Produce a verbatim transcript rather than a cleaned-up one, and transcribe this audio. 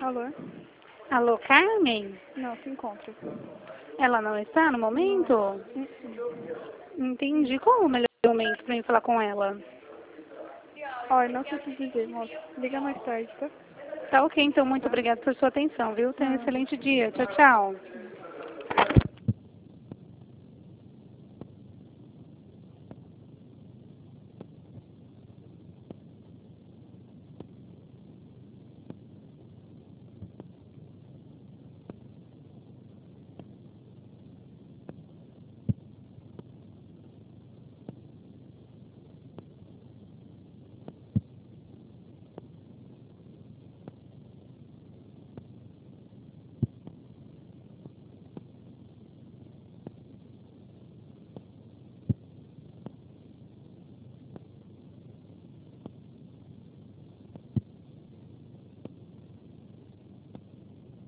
Alô? Alô, Carmen? Não, se encontra. Ela não está no momento? Hum, Entendi. Qual é o melhor momento para mim falar com ela? Olha, não sei o que dizer, moça. Liga mais tarde, tá? Tá ok, então muito obrigada por sua atenção, viu? Tenha um Nada. excelente dia. Tchau, tchau.